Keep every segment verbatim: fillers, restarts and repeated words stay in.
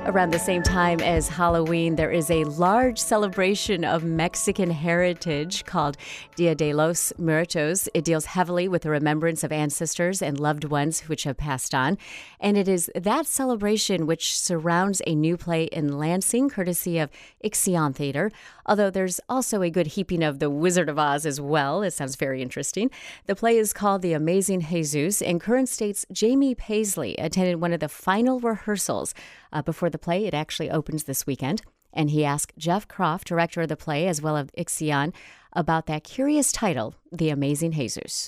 Around the same time as Halloween, there is a large celebration of Mexican heritage called Dia de los Muertos. It deals heavily with the remembrance of ancestors and loved ones which have passed on. And it is that celebration which surrounds a new play in Lansing, courtesy of Ixion Theater. Although there's also a good heaping of The Wizard of Oz as well. It sounds very interesting. The play is called The Amazing Jesus, and Current State's Jamie Paisley attended one of the final rehearsals uh, before the play. It actually opens this weekend. And he asked Jeff Croft, director of the play, as well as Ixion, about that curious title, The Amazing Jesus.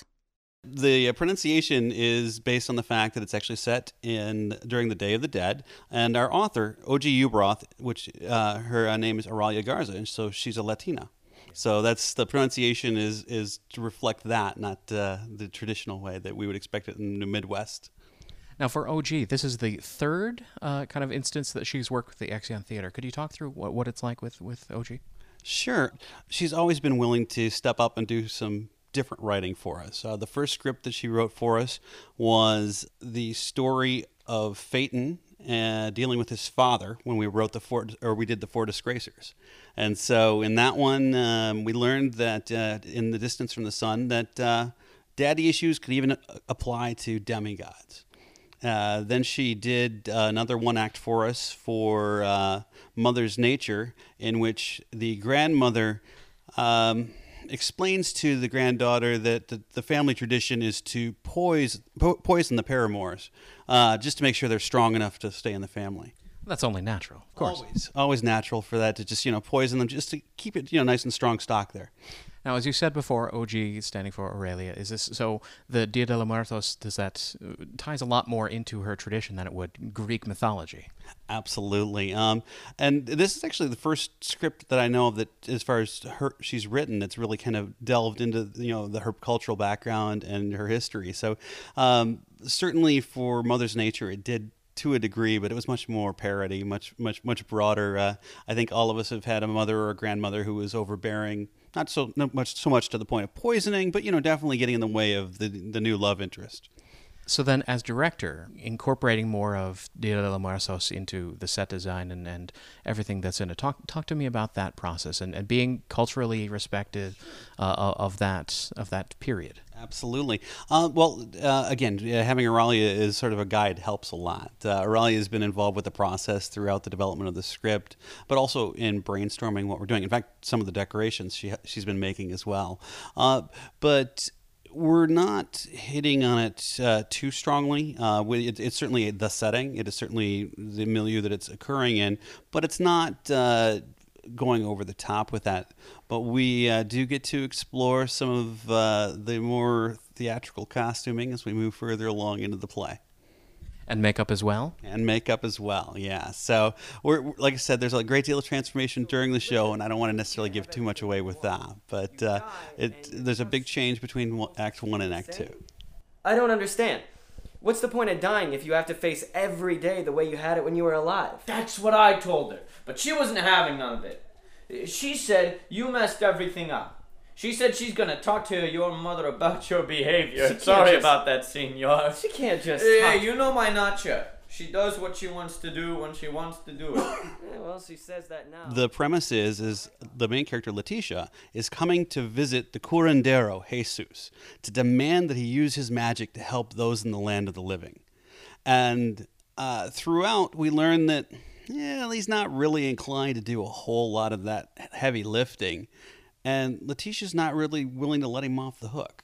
The pronunciation is based on the fact that it's actually set in during the Day of the Dead, and our author, O G Ubroth, which uh, her uh, name is Auralia Garza, and so she's a Latina. So that's the pronunciation is is to reflect that, not uh, the traditional way that we would expect it in the Midwest. Now, for O G, this is the third uh, kind of instance that she's worked with the Ixion Theater. Could you talk through what, what it's like with, with O G? Sure. She's always been willing to step up and do some different writing for us. Uh, the first script that she wrote for us was the story of Phaeton uh, dealing with his father when we wrote the four, or we did the Four Disgracers. And so in that one, um, we learned that uh, in The Distance from the Sun, that uh, daddy issues could even apply to demigods. Uh, then she did uh, another one act for us for uh, Mother's Nature, in which the grandmother um, explains to the granddaughter that the, the family tradition is to poise, po- poison the paramours, uh, just to make sure they're strong enough to stay in the family. That's only natural, of course. Always, always natural for that to just, you know, poison them, just to keep it, you know, nice and strong stock there. Now, as you said before, O G standing for Aurelia. Is this so? The Dia de los Muertos, does that uh, ties a lot more into her tradition than it would Greek mythology? Absolutely. Um, and this is actually the first script that I know of that, as far as her, she's written, that's really kind of delved into, you know, the, her cultural background and her history. So um, certainly for Mother's Nature, it did to a degree, but it was much more parody, much, much, much broader. Uh, I think all of us have had a mother or a grandmother who was overbearing, not so not much so much to the point of poisoning, but you know, definitely getting in the way of the the new love interest. So then, as director, incorporating more of Dia de los Muertos into the set design and, and everything that's in it, talk talk to me about that process and, and being culturally respected uh, of that of that period. Absolutely. Uh, well, uh, again, uh, having Auralia as sort of a guide helps a lot. Uh, Auralia has been involved with the process throughout the development of the script, but also in brainstorming what we're doing. In fact, some of the decorations she she's been making as well. Uh, but we're not hitting on it uh, too strongly. Uh, we, it, it's certainly the setting. It is certainly the milieu that it's occurring in, but it's not uh, going over the top with that. But we uh, do get to explore some of uh, the more theatrical costuming as we move further along into the play. And makeup as well? And makeup as well, yeah. So, we're, like I said, there's a great deal of transformation during the show, and I don't want to necessarily give too much away with that. But uh, it, there's a big change between Act One and Act Two. I don't understand. What's the point of dying if you have to face every day the way you had it when you were alive? That's what I told her, but she wasn't having none of it. She said you messed everything up. She said she's gonna talk to your mother about your behavior. Sorry just, about that, senor. She can't just. Yeah, you know my nacha. She does what she wants to do when she wants to do it. Yeah, well, she says that now. The premise is, is the main character, Leticia, is coming to visit the curandero, Jesus, to demand that he use his magic to help those in the land of the living. And uh, throughout, we learn that, yeah, he's not really inclined to do a whole lot of that heavy lifting. And Leticia's not really willing to let him off the hook.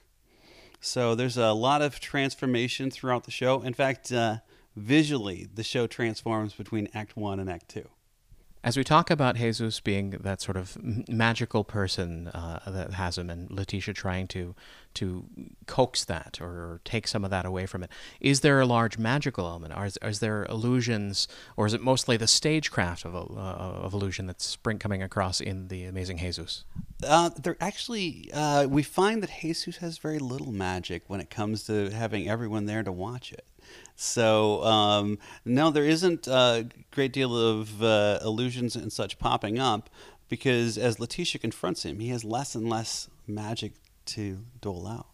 So there's a lot of transformation throughout the show. In fact, uh, visually, the show transforms between Act One and Act Two. As we talk about Jesus being that sort of magical person uh, that has him, and Leticia trying to to coax that or take some of that away from it, is there a large magical element? Or is, is there illusions, or is it mostly the stagecraft of, uh, of illusion that's bring, coming across in The Amazing Jesus? Uh, there actually, uh, we find that Jesus has very little magic when it comes to having everyone there to watch it. So, um, no, there isn't a great deal of uh, illusions and such popping up, because as Leticia confronts him, he has less and less magic to dole out. Yeah.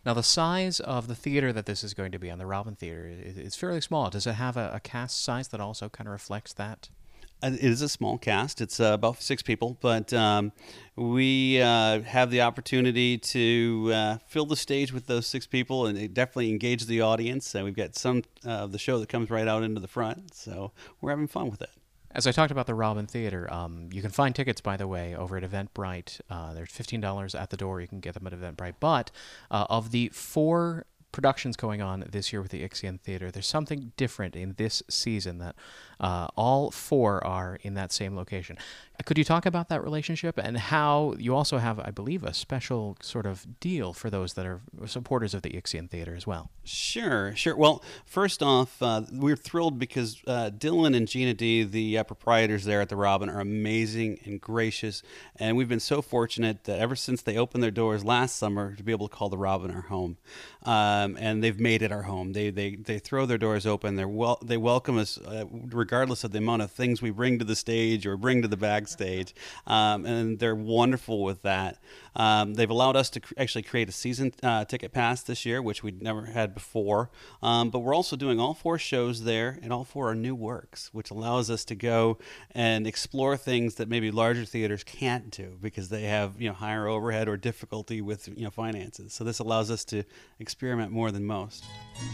Now, the size of the theater that this is going to be on, the Robin Theater, is fairly small. Does it have a, a cast size that also kind of reflects that? It is a small cast. It's uh, about six people, but um, we uh, have the opportunity to uh, fill the stage with those six people, and it definitely engage the audience. And we've got some uh, of the show that comes right out into the front, so we're having fun with it. As I talked about the Robin Theater, um, you can find tickets, by the way, over at Eventbrite. Uh, they're fifteen dollars at the door. You can get them at Eventbrite. But uh, of the four productions going on this year with the Ixion Theater, there's something different in this season that uh, all four are in that same location. Could you talk about that relationship and how you also have, I believe, a special sort of deal for those that are supporters of the Ixion Theater as well? Sure, sure. Well, first off, uh, we're thrilled because uh, Dylan and Gina D, the uh, proprietors there at the Robin, are amazing and gracious, and we've been so fortunate that ever since they opened their doors last summer to be able to call the Robin our home, um, and they've made it our home. They they they throw their doors open. They're wel- they welcome us uh, regardless of the amount of things we bring to the stage or bring to the backstage, um, and they're wonderful with that. Um, they've allowed us to cr- actually create a season uh, ticket pass this year, which we'd never had before. Um, but we're also doing all four shows there, and all four are new works, which allows us to go and explore things that maybe larger theaters can't do because they have, you know, higher overhead or difficulty with, you know, finances. So this allows us to experiment more than most.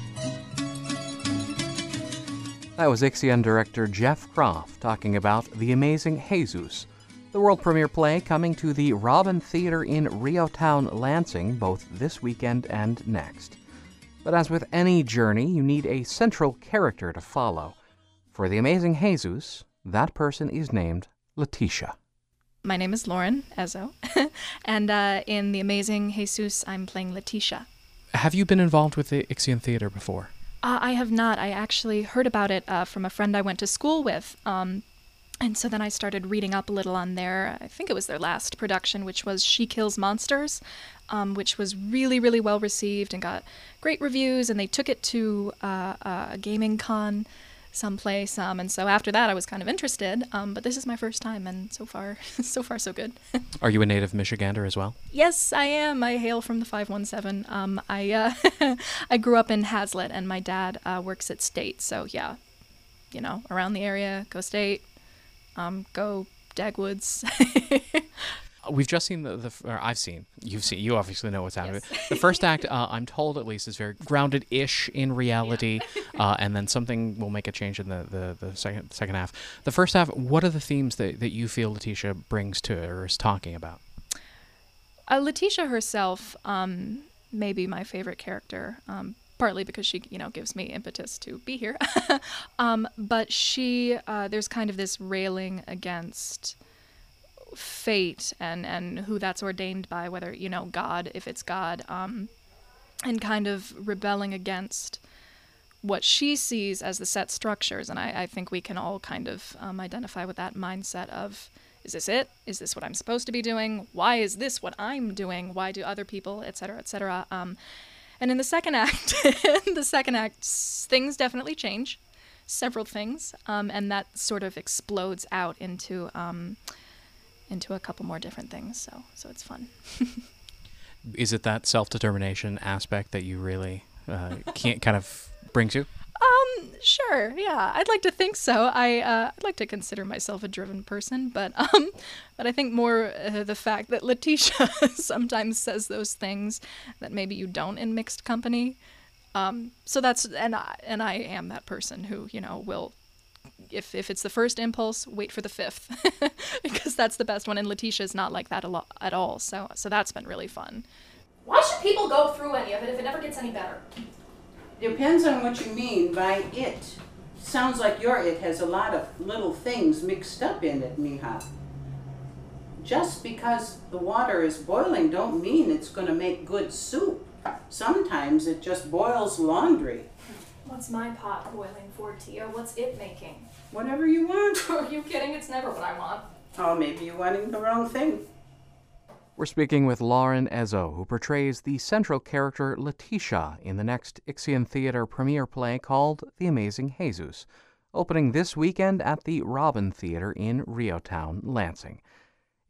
That was Ixion director Jeff Croft talking about The Amazing Jesus, the world premiere play coming to the Robin Theater in Riowtown, Lansing, both this weekend and next. But as with any journey, you need a central character to follow. For The Amazing Jesus, that person is named Letitia. My name is Lauren Ezzo, and uh, in The Amazing Jesus, I'm playing Letitia. Have you been involved with the Ixion Theater before? Uh, I have not. I actually heard about it uh, from a friend I went to school with. Um, and so then I started reading up a little on their, I think it was their last production, which was She Kills Monsters, um, which was really, really well received and got great reviews. And they took it to uh, a gaming con someplace. Um, and so after that, I was kind of interested. Um, but this is my first time, and so far, so far, so good. Are you a native Michigander as well? Yes, I am. I hail from the five one seven. Um, I uh, I grew up in Hazlitt, and my dad uh, works at State. So yeah, you know, around the area, go State, um, go Dagwoods. We've just seen the, the or I've seen, you've seen, you obviously know what's happening. Yes. The first act, uh, I'm told at least, is very grounded-ish in reality, yeah. uh, and then something will make a change in the, the, the second second half. The first half, what are the themes that, that you feel Letitia brings to it or is talking about? Uh, Letitia herself um, may be my favorite character, um, partly because she, you know, gives me impetus to be here. um, but she, uh, there's kind of this railing against fate and and who that's ordained by, whether, you know, God, if it's God, um and kind of rebelling against what she sees as the set structures. And I, I think we can all kind of um, identify with that mindset of, is this it? Is this what I'm supposed to be doing? Why is this what I'm doing? Why do other people, et cetera, et cetera. Um, and in the second act, in the second act, things definitely change, several things, um, and that sort of explodes out into um, into a couple more different things, so so it's fun. Is it that self-determination aspect that you really uh, can't kind of brings you? Um, sure, yeah, I'd like to think so. I uh, I'd like to consider myself a driven person, but um, but I think more uh, the fact that Letitia sometimes says those things that maybe you don't in mixed company. Um, so that's and I and I am that person who, you know, will. If if it's the first impulse, wait for the fifth, because that's the best one. And Letitia's not like that a lot at all. So so that's been really fun. Why should people go through any of it if it never gets any better? Depends on what you mean by it. Sounds like your it has a lot of little things mixed up in it, Mija. Just because the water is boiling don't mean it's going to make good soup. Sometimes it just boils laundry. What's my pot boiling for, Tia? What's it making? Whatever you want. Are you kidding? It's never what I want. Oh, maybe you're wanting the wrong thing. We're speaking with Lauren Ezzo, who portrays the central character Letitia in the next Ixion Theater premiere play called The Amazing Jesus, opening this weekend at the Robin Theater in Riowtown, Lansing.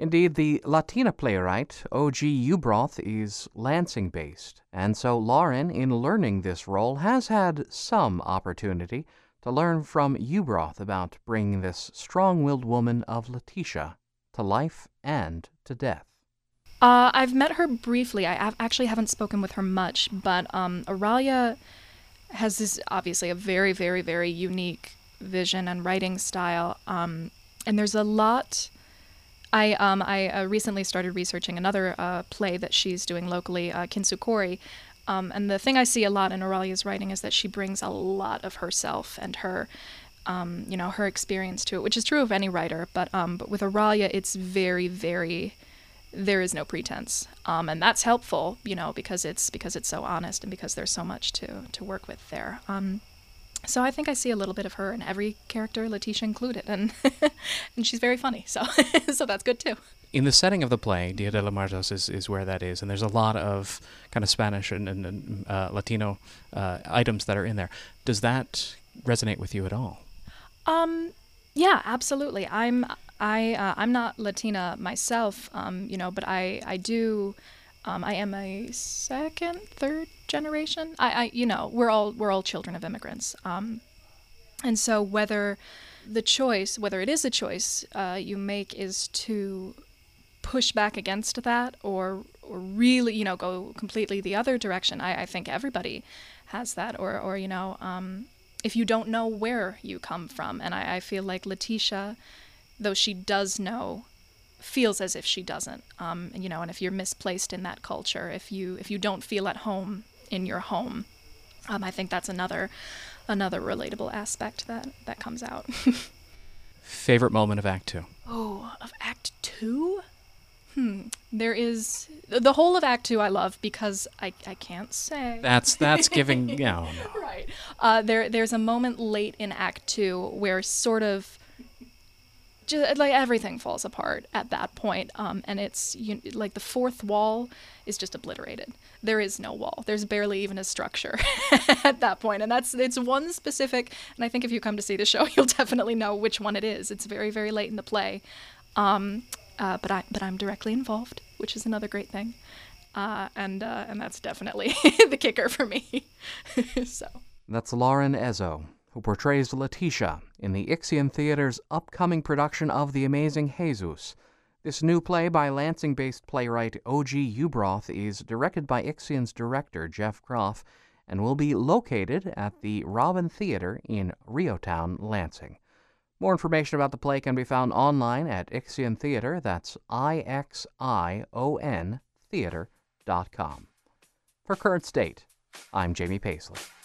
Indeed, the Latina playwright O G Ubroth is Lansing-based, and so Lauren, in learning this role, has had some opportunity to learn from Ubroth about bringing this strong-willed woman of Letitia to life and to death. Uh, I've met her briefly. I have, actually haven't spoken with her much, but um, Auralia has this, obviously, a very, very, very unique vision and writing style, um, and there's a lot... I um I uh, recently started researching another uh, play that she's doing locally, uh, Kinsukori, um, and the thing I see a lot in Auralia's writing is that she brings a lot of herself and her, um, you know, her experience to it, which is true of any writer. But um, but with Auralia, it's very very, there is no pretense, um, and that's helpful, you know, because it's because it's so honest and because there's so much to to work with there. Um, So I think I see a little bit of her in every character, Letitia included, and and she's very funny, so so that's good too. In the setting of the play, Dia de los Muertos is, is where that is, and there's a lot of kind of Spanish and, and, and uh, Latino uh, items that are in there. Does that resonate with you at all? Um, yeah, absolutely. I'm I uh, I'm not Latina myself, um, you know, but I I do. Um, I am a second, third generation. I, I, you know, we're all we're all children of immigrants, um, and so whether the choice, whether it is a choice uh, you make, is to push back against that, or or really, you know, go completely the other direction. I, I think everybody has that, or or you know, um, if you don't know where you come from, and I, I feel like Letitia, though she does know, feels as if she doesn't, um, and, you know, and if you're misplaced in that culture, if you if you don't feel at home in your home, um, I think that's another another relatable aspect that that comes out. Favorite moment of Act Two? Oh, of Act Two? Hmm. There is the whole of Act Two I love because I I can't say. That's that's giving you know, no. Right. Uh, there there's a moment late in Act Two where sort of just, like everything falls apart at that point, um, and it's you, like the fourth wall is just obliterated. There is no wall. There's barely even a structure at that point, and that's it's one specific. And I think if you come to see the show, you'll definitely know which one it is. It's very very late in the play, um, uh, but I but I'm directly involved, which is another great thing, uh, and uh, and that's definitely the kicker for me. So that's Lauren Ezzo, who portrays Letitia in the Ixion Theater's upcoming production of The Amazing Jesus. This new play by Lansing-based playwright O G Ubroth is directed by Ixion's director, Jeff Groff, and will be located at the Robin Theater in Riotown, Lansing. More information about the play can be found online at Ixion Theater, that's I X I O N theater dot com. For Current State, I'm Jamie Paisley.